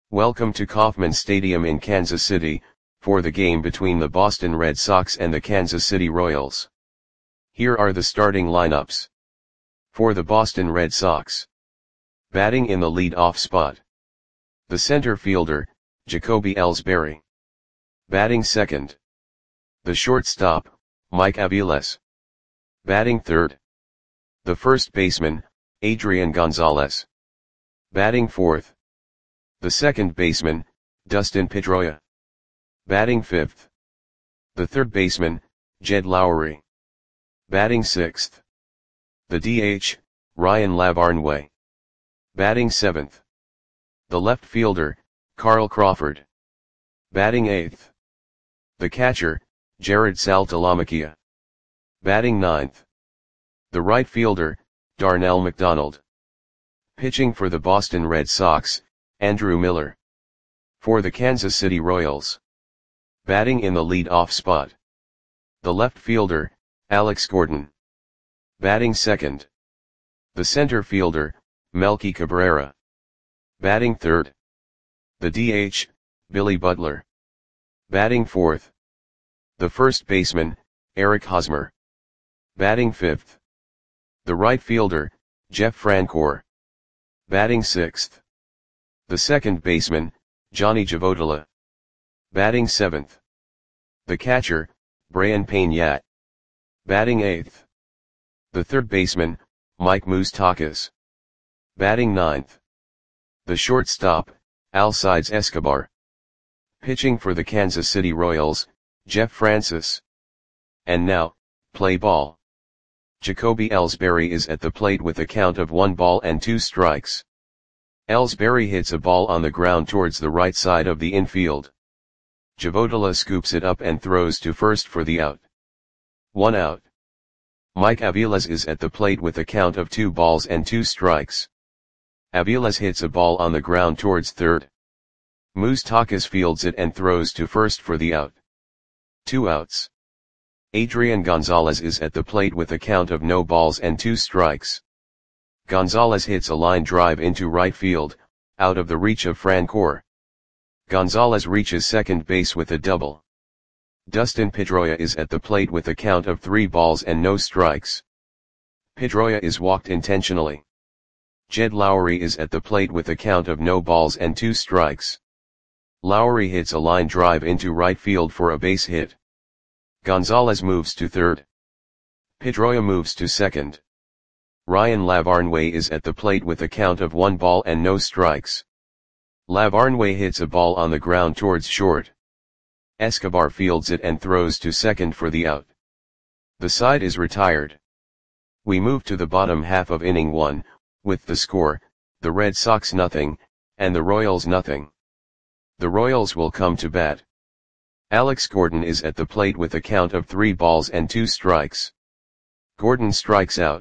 Welcome to Kauffman Stadium in Kansas City, for the game between the Boston Red Sox and the Kansas City Royals. Here are the starting lineups. For the Boston Red Sox. Batting in the lead-off spot. The center fielder, Jacoby Ellsbury. Batting second. The shortstop, Mike Aviles. Batting third. The first baseman, Adrian Gonzalez. Batting fourth. The second baseman, Dustin Pedroia. Batting fifth. The third baseman, Jed Lowrie. Batting sixth. The DH, Ryan Lavarnway. Batting seventh. The left fielder, Carl Crawford. Batting eighth. The catcher, Jared Saltalamacchia. Batting ninth. The right fielder, Darnell McDonald. Pitching for the Boston Red Sox, Andrew Miller. For the Kansas City Royals. Batting in the lead-off spot. The left fielder, Alex Gordon. Batting second. The center fielder, Melky Cabrera. Batting third. The DH, Billy Butler. Batting fourth. The first baseman, Eric Hosmer. Batting fifth. The right fielder, Jeff Francoeur. Batting sixth. The second baseman, Johnny Givottola. Batting seventh. The catcher, Brayan Peña. Batting eighth. The third baseman, Mike Moustakas. Batting ninth. The shortstop, Alcides Escobar. Pitching for the Kansas City Royals, Jeff Francis. And now, play ball. Jacoby Ellsbury is at the plate with a count of 1-2 strikes. Ellsbury hits a ball on the ground towards the right side of the infield. Givottola scoops it up and throws to first for the out. 1 out. Mike Aviles is at the plate with a count of 2-2 strikes. Aviles hits a ball on the ground towards third. Moustakas fields it and throws to first for the out. 2 outs. Adrian Gonzalez is at the plate with a count of 0-2 strikes. Gonzalez hits a line drive into right field, out of the reach of Francoeur. Gonzalez reaches second base with a double. Dustin Pedroia is at the plate with a count of 3-0 strikes. Pedroia is walked intentionally. Jed Lowrie is at the plate with a count of 0-2 strikes. Lowrie hits a line drive into right field for a base hit. Gonzalez moves to third. Pedroia moves to second. Ryan Lavarnway is at the plate with a count of 1-0 strikes. Lavarnway hits a ball on the ground towards short. Escobar fields it and throws to second for the out. The side is retired. We move to the bottom half of inning 1, with the score, the Red Sox 0, and the Royals 0. The Royals will come to bat. Alex Gordon is at the plate with a count of 3-2 strikes. Gordon strikes out.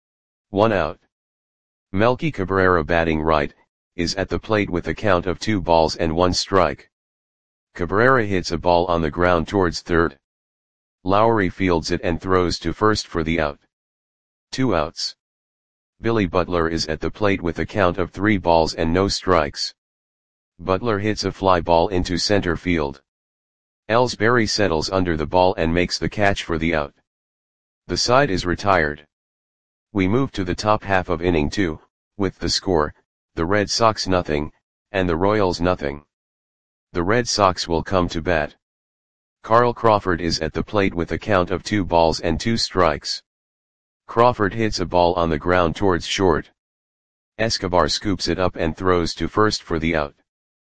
1 out. Melky Cabrera batting right, is at the plate with a count of 2-1 strike. Cabrera hits a ball on the ground towards third. Lowrie fields it and throws to first for the out. 2 outs. Billy Butler is at the plate with a count of 3-0 strikes. Butler hits a fly ball into center field. Ellsbury settles under the ball and makes the catch for the out. The side is retired. We move to the top half of inning 2, with the score, the Red Sox 0, and the Royals 0. The Red Sox will come to bat. Carl Crawford is at the plate with a count of 2-2 strikes. Crawford hits a ball on the ground towards short. Escobar scoops it up and throws to first for the out.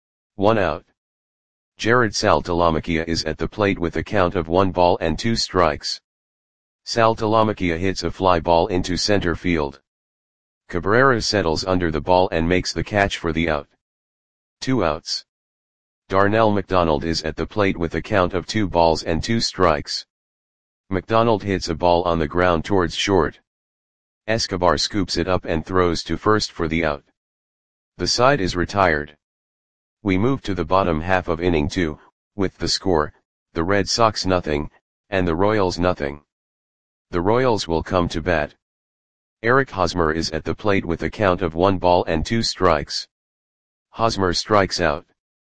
1 out. Jared Saltalamacchia is at the plate with a count of 1-2 strikes. Saltalamacchia hits a fly ball into center field. Cabrera settles under the ball and makes the catch for the out. 2 outs. Darnell McDonald is at the plate with a count of 2-2 strikes. McDonald hits a ball on the ground towards short. Escobar scoops it up and throws to first for the out. The side is retired. We move to the bottom half of inning 2, with the score, the Red Sox 0, and the Royals 0. The Royals will come to bat. Eric Hosmer is at the plate with a count of 1-2 strikes. Hosmer strikes out.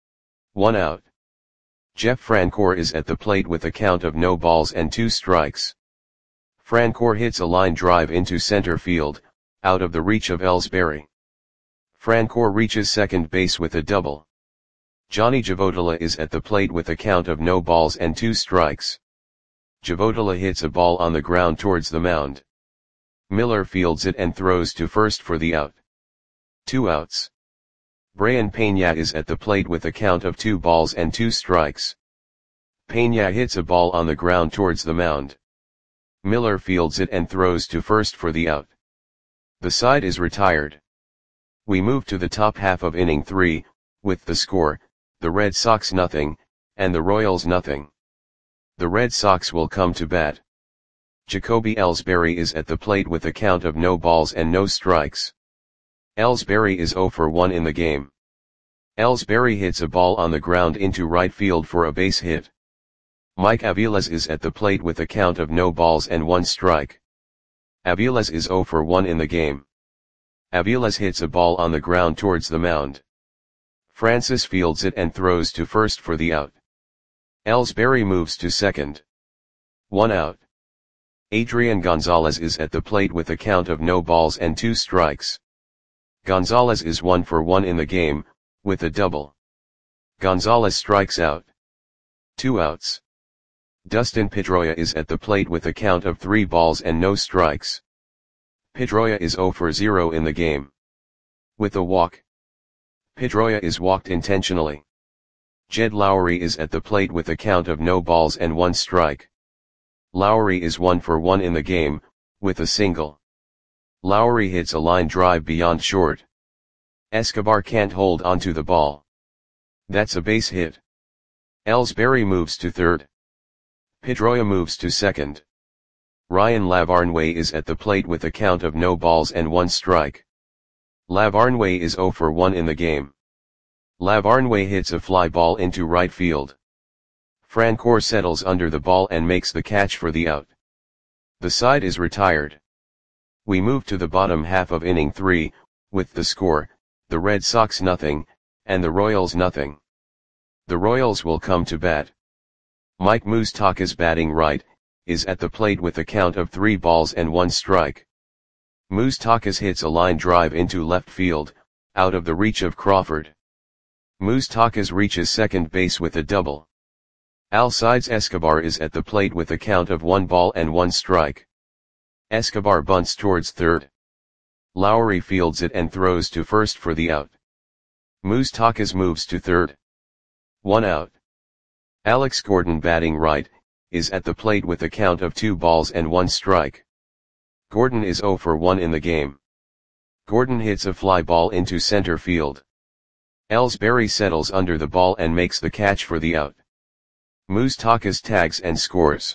1 out. Jeff Francoeur is at the plate with a count of no balls and 2 strikes. Francoeur hits a line drive into center field, out of the reach of Ellsbury. Francoeur reaches second base with a double. Johnny Javotila is at the plate with a count of no balls and 2 strikes. Javotila hits a ball on the ground towards the mound. Miller fields it and throws to first for the out. 2 outs. Brayan Peña is at the plate with a count of 2 balls and 2 strikes. Peña hits a ball on the ground towards the mound. Miller fields it and throws to first for the out. The side is retired. We move to the top half of inning 3, with the score, the Red Sox 0, and the Royals 0. The Red Sox will come to bat. Jacoby Ellsbury is at the plate with a count of no balls and no strikes. Ellsbury is 0 for 1 in the game. Ellsbury hits a ball on the ground into right field for a base hit. Mike Aviles is at the plate with a count of no balls and 1 strike. Aviles is 0 for 1 in the game. Aviles hits a ball on the ground towards the mound. Francis fields it and throws to first for the out. Ellsbury moves to second. 1 out. Adrian Gonzalez is at the plate with a count of no balls and 2 strikes. Gonzalez is 1 for 1 in the game, with a double. Gonzalez strikes out. 2 outs. Dustin Pedroia is at the plate with a count of 3 balls and no strikes. Pedroia is 0 for 0 in the game. With a walk. Pedroia is walked intentionally. Jed Lowry is at the plate with a count of no balls and 1 strike. Lowry is 1 for 1 in the game, with a single. Lowry hits a line drive beyond short. Escobar can't hold onto the ball. That's a base hit. Ellsbury moves to third. Pedroia moves to second. Ryan Lavarnway is at the plate with a count of no balls and 1 strike. Lavarnway is 0 for 1 in the game. Lavarnway hits a fly ball into right field. Francoeur settles under the ball and makes the catch for the out. The side is retired. We move to the bottom half of inning 3, with the score, the Red Sox 0, and the Royals 0. The Royals will come to bat. Mike Moustakas, batting right, is at the plate with a count of 3 balls and 1 strike. Moustakas hits a line drive into left field, out of the reach of Crawford. Moustakas reaches second base with a double. Alcides Escobar is at the plate with a count of 1 ball and 1 strike. Escobar bunts towards third. Lowry fields it and throws to first for the out. Moustakas moves to third. 1 out. Alex Gordon, batting right, is at the plate with a count of 2 balls and 1 strike. Gordon is 0 for 1 in the game. Gordon hits a fly ball into center field. Ellsbury settles under the ball and makes the catch for the out. Moustakas tags and scores.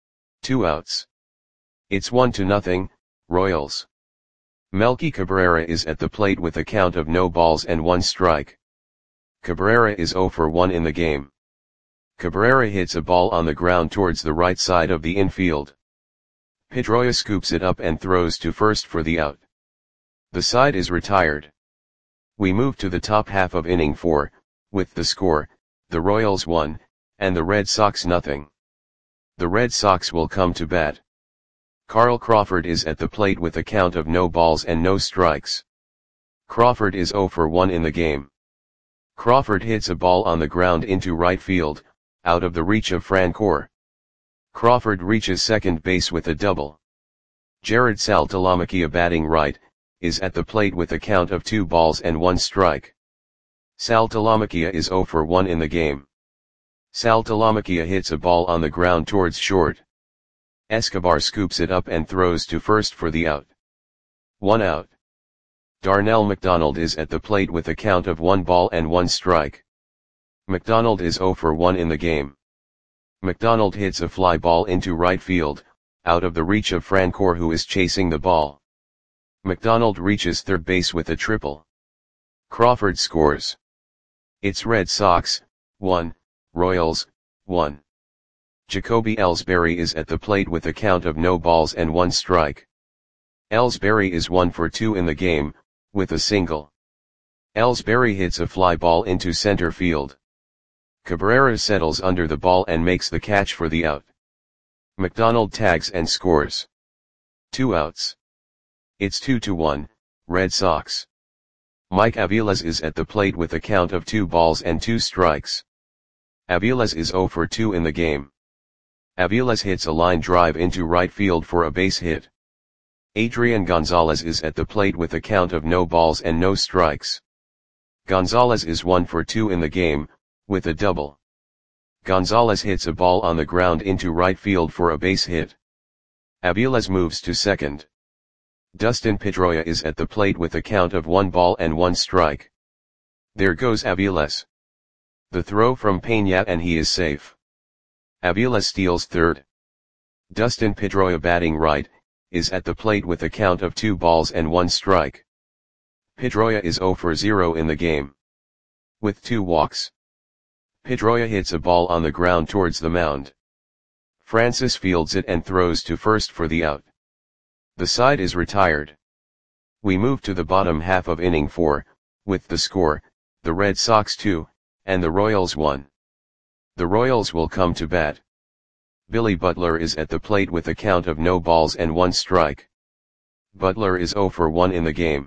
2 outs. It's 1-0, Royals. Melky Cabrera is at the plate with a count of no balls and 1 strike. Cabrera is 0 for 1 in the game. Cabrera hits a ball on the ground towards the right side of the infield. Pedroia scoops it up and throws to first for the out. The side is retired. We move to the top half of inning 4, with the score, the Royals 1, and the Red Sox 0. The Red Sox will come to bat. Carl Crawford is at the plate with a count of no balls and no strikes. Crawford is 0 for 1 in the game. Crawford hits a ball on the ground into right field, out of the reach of Francoeur. Crawford reaches second base with a double. Jared Saltalamacchia, batting right, is at the plate with a count of 2 balls and 1 strike. Saltalamacchia is 0 for 1 in the game. Saltalamacchia hits a ball on the ground towards short. Escobar scoops it up and throws to first for the out. 1 out. Darnell McDonald is at the plate with a count of 1 ball and 1 strike. McDonald is 0 for 1 in the game. McDonald hits a fly ball into right field, out of the reach of Francoeur, who is chasing the ball. McDonald reaches third base with a triple. Crawford scores. It's Red Sox 1, Royals 1. Jacoby Ellsbury is at the plate with a count of no balls and 1 strike. Ellsbury is 1 for 2 in the game, with a single. Ellsbury hits a fly ball into center field. Cabrera settles under the ball and makes the catch for the out. McDonald tags and scores. 2 outs. It's 2-1, Red Sox. Mike Aviles is at the plate with a count of 2 balls and 2 strikes. Aviles is 0 for 2 in the game. Aviles hits a line drive into right field for a base hit. Adrian Gonzalez is at the plate with a count of no balls and no strikes. Gonzalez is 1 for 2 in the game, with a double. Gonzalez hits a ball on the ground into right field for a base hit. Aviles moves to second. Dustin Pedroia is at the plate with a count of 1 ball and 1 strike. There goes Aviles. The throw from Peña and he is safe. Aviles steals third. Dustin Pedroia batting right, is at the plate with a count of 2 balls and 1 strike. Pedroia is 0 for 0 in the game. With 2 walks. Pedroia hits a ball on the ground towards the mound. Francis fields it and throws to first for the out. The side is retired. We move to the bottom half of inning 4, with the score, the Red Sox 2, and the Royals 1. The Royals will come to bat. Billy Butler is at the plate with a count of no balls and 1 strike. Butler is 0 for 1 in the game.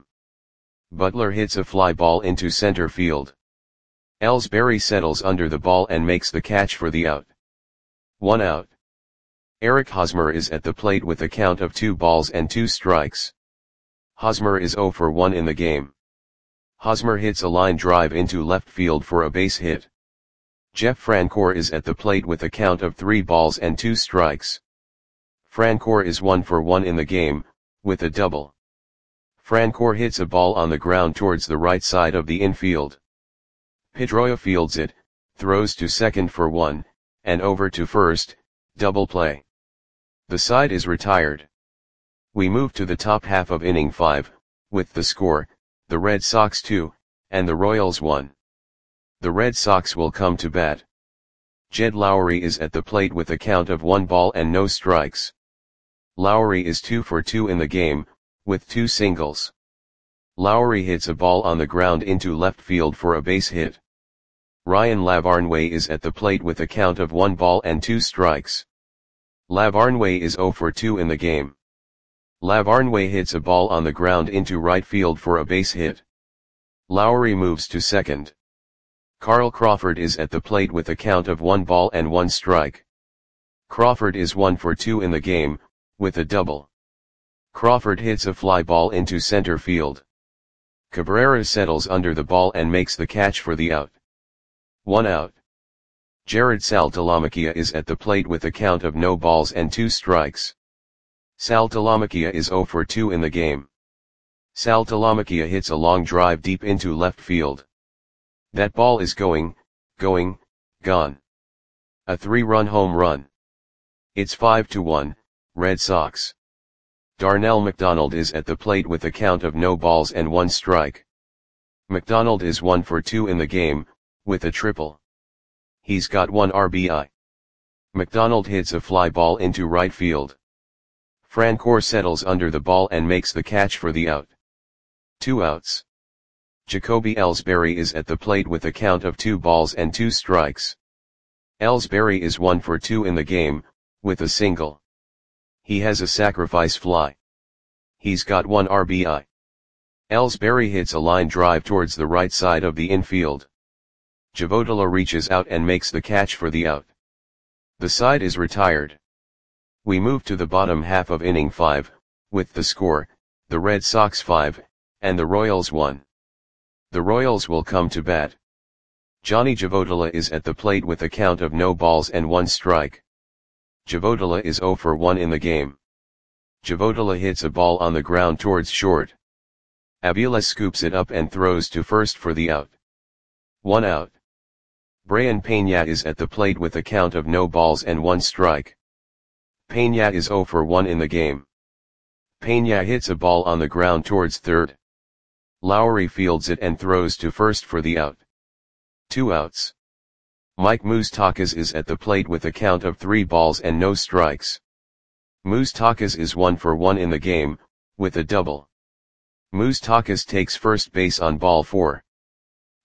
Butler hits a fly ball into center field. Ellsbury settles under the ball and makes the catch for the out. 1 out. Eric Hosmer is at the plate with a count of 2 balls and 2 strikes. Hosmer is 0 for 1 in the game. Hosmer hits a line drive into left field for a base hit. Jeff Francoeur is at the plate with a count of 3 balls and 2 strikes. Francoeur is 1 for 1 in the game, with a double. Francoeur hits a ball on the ground towards the right side of the infield. Pedroia fields it, throws to second for 1, and over to first, double play. The side is retired. We move to the top half of inning 5, with the score, the Red Sox 2, and the Royals 1. The Red Sox will come to bat. Jed Lowrie is at the plate with a count of 1 ball and no strikes. Lowrie is 2 for 2 in the game, with 2 singles. Lowrie hits a ball on the ground into left field for a base hit. Ryan Lavarnway is at the plate with a count of 1 ball and 2 strikes. Lavarnway is 0 for 2 in the game. Lavarnway hits a ball on the ground into right field for a base hit. Lowrie moves to second. Carl Crawford is at the plate with a count of 1 ball and 1 strike. Crawford is 1 for 2 in the game, with a double. Crawford hits a fly ball into center field. Cabrera settles under the ball and makes the catch for the out. 1 out. Jared Saltalamacchia is at the plate with a count of no balls and 2 strikes. Saltalamacchia is 0 for 2 in the game. Saltalamacchia hits a long drive deep into left field. That ball is gone. A 3-run home run. It's 5-1, Red Sox. Darnell McDonald is at the plate with a count of no balls and 1 strike. McDonald is 1 for 2 in the game, with a triple. He's got 1 RBI. McDonald hits a fly ball into right field. Francoeur settles under the ball and makes the catch for the out. 2 outs. Jacoby Ellsbury is at the plate with a count of 2 balls and 2 strikes. Ellsbury is 1 for 2 in the game, with a single. He has a sacrifice fly. He's got 1 RBI. Ellsbury hits a line drive towards the right side of the infield. Javodala reaches out and makes the catch for the out. The side is retired. We move to the bottom half of inning 5, with the score, the Red Sox 5, and the Royals 1. The Royals will come to bat. Johnny Javodala is at the plate with a count of no balls and 1 strike. Javodala is 0 for 1 in the game. Javodala hits a ball on the ground towards short. Aviles scoops it up and throws to first for the out. 1 out. Brayan Peña is at the plate with a count of no balls and 1 strike. Peña is 0 for 1 in the game. Peña hits a ball on the ground towards third. Lowrie fields it and throws to first for the out. 2 outs. Mike Moustakas is at the plate with a count of 3 balls and no strikes. Moustakas is 1 for 1 in the game, with a double. Moustakas takes first base on ball 4.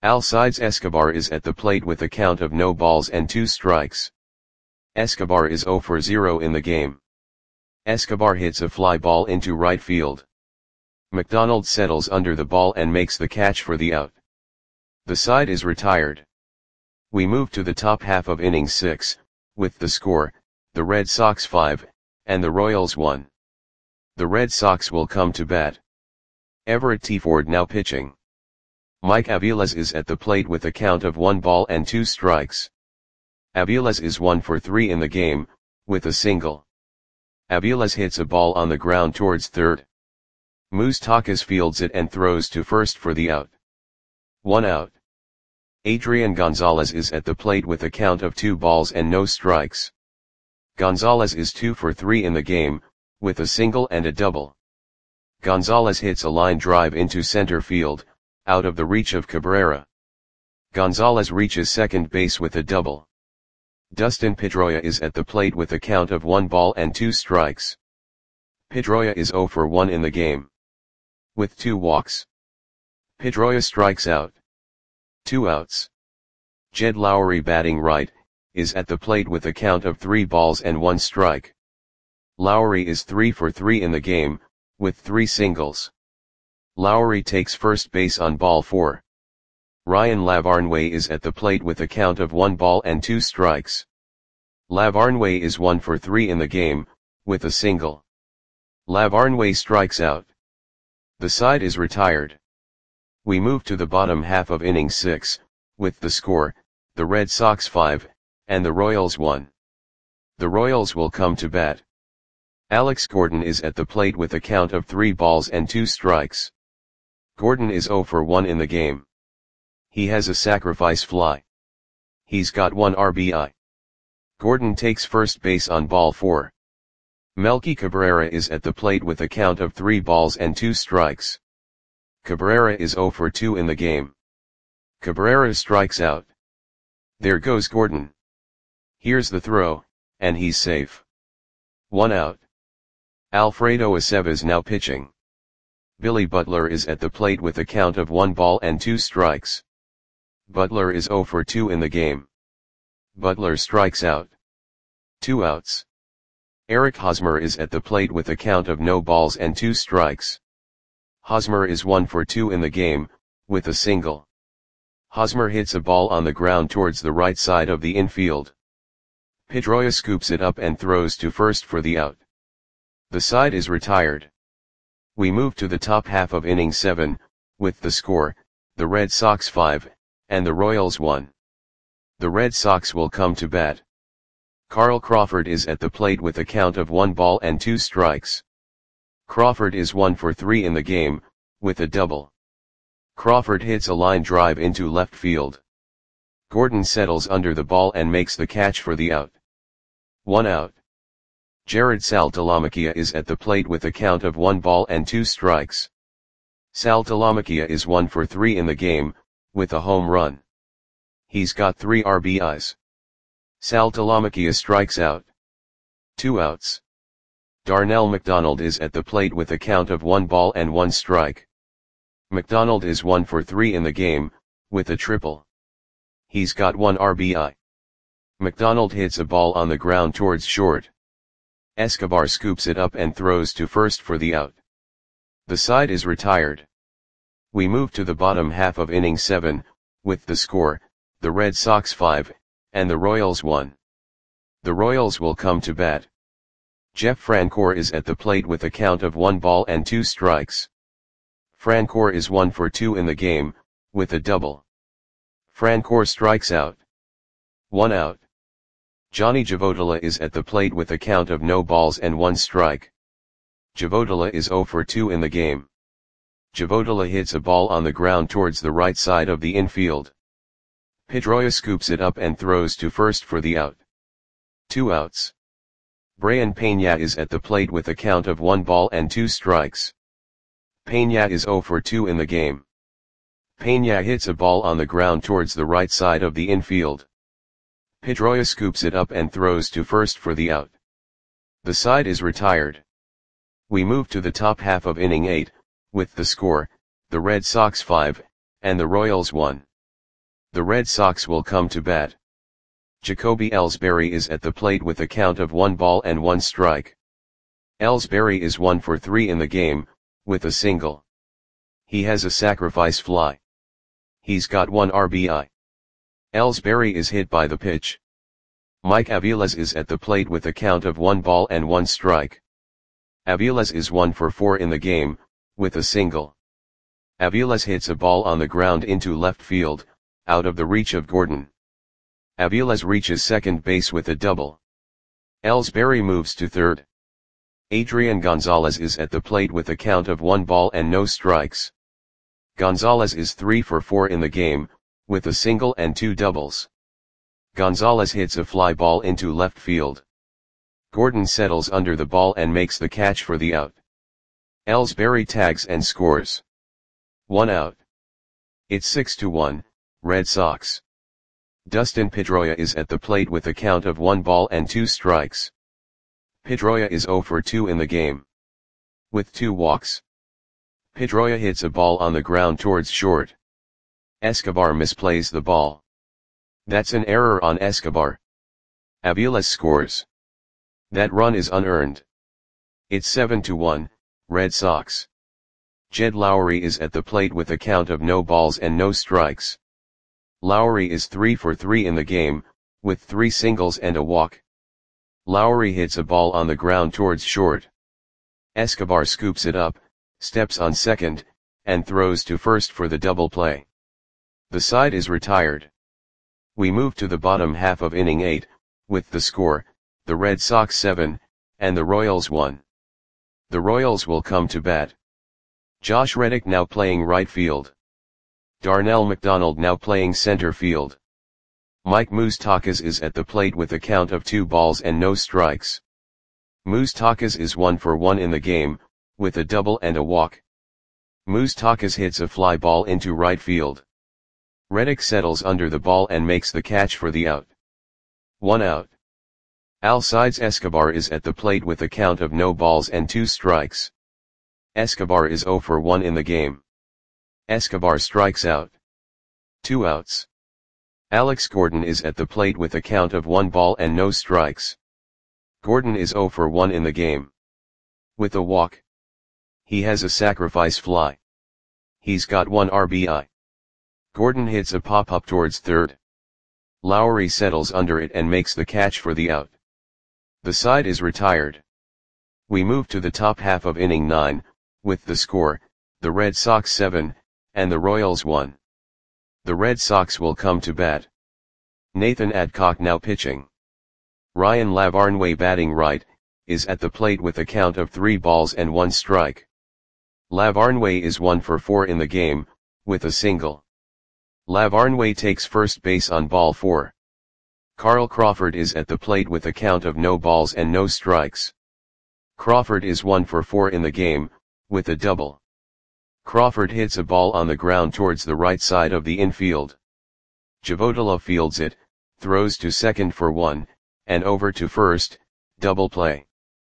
Alcides Escobar is at the plate with a count of no balls and 2 strikes. Escobar is 0 for 0 in the game. Escobar hits a fly ball into right field. McDonald settles under the ball and makes the catch for the out. The side is retired. We move to the top half of inning 6, with the score, the Red Sox 5, and the Royals 1. The Red Sox will come to bat. Everett T. Ford now pitching. Mike Aviles is at the plate with a count of 1 ball and 2 strikes. Aviles is 1 for 3 in the game, with a single. Aviles hits a ball on the ground towards third. Moustakas fields it and throws to first for the out. 1 out. Adrian Gonzalez is at the plate with a count of 2 balls and no strikes. Gonzalez is 2 for 3 in the game, with a single and a double. Gonzalez hits a line drive into center field, out of the reach of Cabrera. Gonzalez reaches second base with a double. Dustin Pedroia is at the plate with a count of 1 ball and 2 strikes. Pedroia is 0 for 1 in the game, with 2 walks. Pedroia strikes out. 2 outs. Jed Lowry batting right, is at the plate with a count of 3 balls and 1 strike. Lowry is 3 for 3 in the game, with 3 singles. Lowry takes first base on ball 4. Ryan Lavarnway is at the plate with a count of 1 ball and 2 strikes. Lavarnway is 1 for 3 in the game, with a single. Lavarnway strikes out. The side is retired. We move to the bottom half of inning 6, with the score, the Red Sox 5, and the Royals 1. The Royals will come to bat. Alex Gordon is at the plate with a count of 3 balls and 2 strikes. Gordon is 0 for 1 in the game. He has a sacrifice fly. He's got 1 RBI. Gordon takes first base on ball 4. Melky Cabrera is at the plate with a count of 3 balls and 2 strikes. Cabrera is 0 for 2 in the game. Cabrera strikes out. There goes Gordon. Here's the throw, and he's safe. 1 out. Alfredo Aceves now pitching. Billy Butler is at the plate with a count of 1 ball and 2 strikes. Butler is 0 for 2 in the game. Butler strikes out. 2 outs. Eric Hosmer is at the plate with a count of no balls and 2 strikes. Hosmer is 1 for 2 in the game, with a single. Hosmer hits a ball on the ground towards the right side of the infield. Pedroia scoops it up and throws to first for the out. The side is retired. We move to the top half of inning 7, with the score, the Red Sox 5, and the Royals 1. The Red Sox will come to bat. Carl Crawford is at the plate with a count of 1 ball and 2 strikes. Crawford is 1 for 3 in the game, with a double. Crawford hits a line drive into left field. Gordon settles under the ball and makes the catch for the out. 1 out. Jared Saltalamacchia is at the plate with a count of 1 ball and 2 strikes. Saltalamacchia is 1 for 3 in the game, with a home run. He's got 3 RBIs. Saltalamacchia strikes out. 2 outs. Darnell McDonald is at the plate with a count of 1 ball and 1 strike. McDonald is 1 for 3 in the game, with a triple. He's got 1 RBI. McDonald hits a ball on the ground towards short. Escobar scoops it up and throws to first for the out. The side is retired. We move to the bottom half of inning 7, with the score, the Red Sox 5, and the Royals 1. The Royals will come to bat. Jeff Francoeur is at the plate with a count of 1 ball and 2 strikes. Francoeur is 1 for 2 in the game, with a double. Francoeur strikes out. 1 out. Johnny Javotila is at the plate with a count of no balls and 1 strike. Javotila is 0 for 2 in the game. Javotila hits a ball on the ground towards the right side of the infield. Pedroia scoops it up and throws to first for the out. 2 outs. Brayan Peña is at the plate with a count of 1 ball and 2 strikes. Peña is 0 for 2 in the game. Peña hits a ball on the ground towards the right side of the infield. Pedroia scoops it up and throws to first for the out. The side is retired. We move to the top half of inning 8, with the score, the Red Sox 5, and the Royals 1. The Red Sox will come to bat. Jacoby Ellsbury is at the plate with a count of 1 ball and 1 strike. Ellsbury is 1 for 3 in the game, with a single. He has a sacrifice fly. He's got 1 RBI. Ellsbury is hit by the pitch. Mike Aviles is at the plate with a count of 1 ball and 1 strike. Aviles is 1 for 4 in the game, with a single. Aviles hits a ball on the ground into left field, out of the reach of Gordon. Aviles reaches second base with a double. Ellsbury moves to third. Adrian Gonzalez is at the plate with a count of 1 ball and no strikes. Gonzalez is 3 for 4 in the game, with a single and 2 doubles. Gonzalez hits a fly ball into left field. Gordon settles under the ball and makes the catch for the out. Ellsbury tags and scores. 1 out. It's 6-1, Red Sox. Dustin Pedroia is at the plate with a count of 1 ball and 2 strikes. Pedroia is 0 for 2 in the game, with 2 walks. Pedroia hits a ball on the ground towards short. Escobar misplays the ball. That's an error on Escobar. Aviles scores. That run is unearned. It's 7-1, Red Sox. Jed Lowry is at the plate with a count of no balls and no strikes. Lowry is 3 for 3 in the game, with 3 singles and a walk. Lowry hits a ball on the ground towards short. Escobar scoops it up, steps on second, and throws to first for the double play. The side is retired. We move to the bottom half of inning 8, with the score, the Red Sox 7, and the Royals 1. The Royals will come to bat. Josh Reddick now playing right field. Darnell McDonald now playing center field. Mike Moustakas is at the plate with a count of 2 balls and no strikes. Moustakas is 1 for 1 in the game, with a double and a walk. Moustakas hits a fly ball into right field. Reddick settles under the ball and makes the catch for the out. 1 out. Alcides Escobar is at the plate with a count of no balls and 2 strikes. Escobar is 0 for 1 in the game. Escobar strikes out. 2 outs. Alex Gordon is at the plate with a count of 1 ball and no strikes. Gordon is 0 for 1 in the game, with a walk. He has a sacrifice fly. He's got 1 RBI. Gordon hits a pop-up towards third. Lowry settles under it and makes the catch for the out. The side is retired. We move to the top half of inning 9, with the score, the Red Sox 7, and the Royals 1. The Red Sox will come to bat. Nathan Adcock now pitching. Ryan Lavarnway batting right, is at the plate with a count of 3 balls and 1 strike. Lavarnway is 1 for 4 in the game, with a single. Lavarnway takes first base on ball 4. Carl Crawford is at the plate with a count of no balls and no strikes. Crawford is 1 for 4 in the game, with a double. Crawford hits a ball on the ground towards the right side of the infield. Javodala fields it, throws to second for 1, and over to first, double play.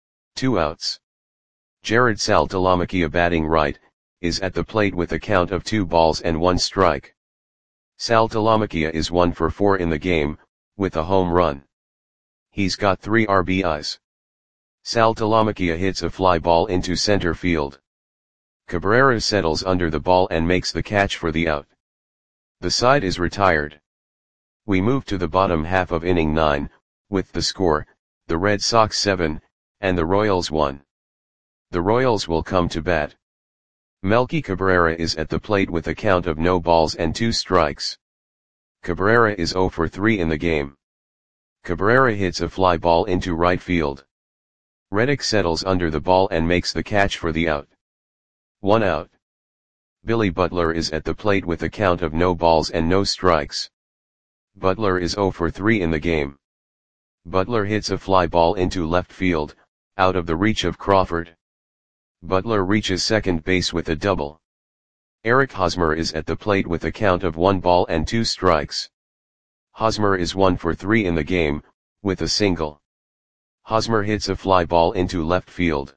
2 outs. Jared Saltalamacchia batting right, is at the plate with a count of 2 balls and 1 strike. Saltalamacchia is 1 for 4 in the game, with a home run. He's got 3 RBIs. Saltalamacchia hits a fly ball into center field. Cabrera settles under the ball and makes the catch for the out. The side is retired. We move to the bottom half of inning 9, with the score, the Red Sox 7, and the Royals 1. The Royals will come to bat. Melky Cabrera is at the plate with a count of no balls and 2 strikes. Cabrera is 0 for 3 in the game. Cabrera hits a fly ball into right field. Reddick settles under the ball and makes the catch for the out. 1 out. Billy Butler is at the plate with a count of no balls and no strikes. Butler is 0 for 3 in the game. Butler hits a fly ball into left field, out of the reach of Crawford. Butler reaches second base with a double. Eric Hosmer is at the plate with a count of 1 ball and 2 strikes. Hosmer is 1 for 3 in the game, with a single. Hosmer hits a fly ball into left field.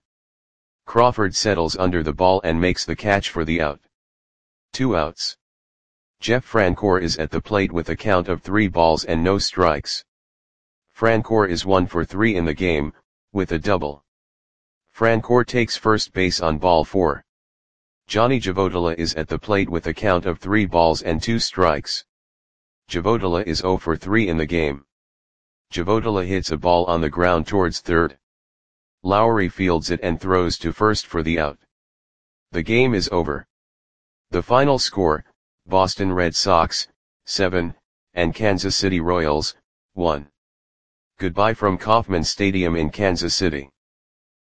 Crawford settles under the ball and makes the catch for the out. 2 outs. Jeff Francoeur is at the plate with a count of 3 balls and no strikes. Francoeur is 1 for 3 in the game, with a double. Francoeur takes first base on ball 4. Johnny Javotola is at the plate with a count of 3 balls and 2 strikes. Javotola is 0 for 3 in the game. Javotola hits a ball on the ground towards third. Lowry fields it and throws to first for the out. The game is over. The final score, Boston Red Sox, 7, and Kansas City Royals, 1. Goodbye from Kauffman Stadium in Kansas City.